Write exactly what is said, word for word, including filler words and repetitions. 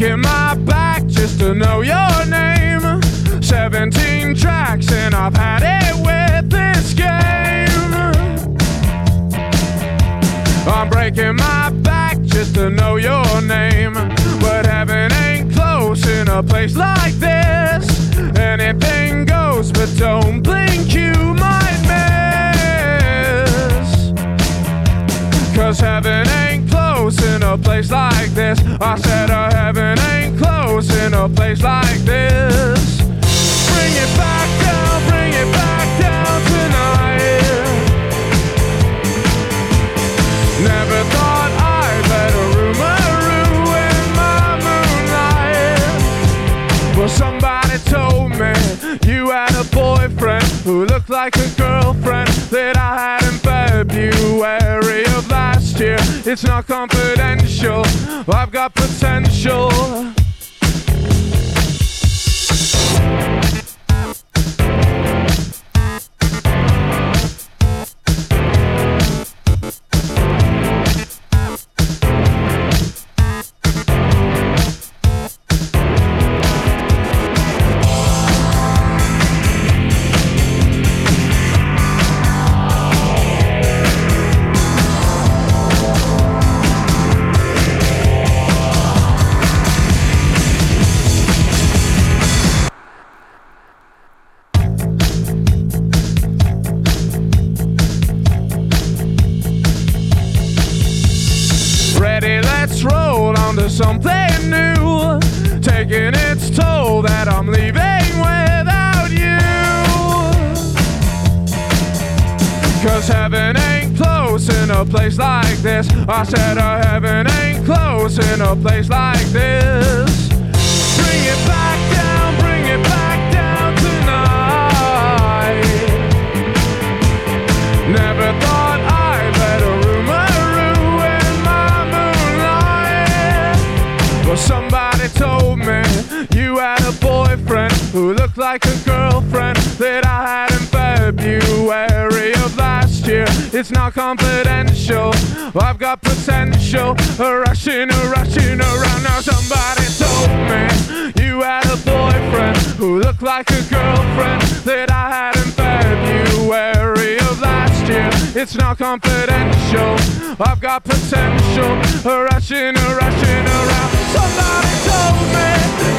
breaking my back just to know your name. Seventeen tracks and I've had it with this game. I'm breaking my back just to know your name. But heaven ain't close in a place like this. Anything goes, but don't blink, you might miss. Cause heaven ain't close in a place like this. I said uh, heaven ain't close in a place like this. Bring it back down, bring it back down tonight. Never thought I'd let a rumor ruin my moonlight. Well, somebody told me you had a boyfriend who looked like a girlfriend that I had in February of last year. It's not confidential, I've got potential. Something new, taking its toll that I'm leaving without you. Cause heaven ain't close in a place like this. I said uh, heaven ain't close in a place like this. Bring it back down, bring it back down tonight. Never thought I'd let a rumor ruin my moonlight. Well, somebody told me you had a boyfriend who looked like a girlfriend that I had in February of last year. It's not confidential, I've got potential. Rushing, rushing around now. Somebody told me you had a boyfriend who looked like a girlfriend that I had in February of last year. It's not confidential, I've got potential. Rushing, rushing around. Somebody told me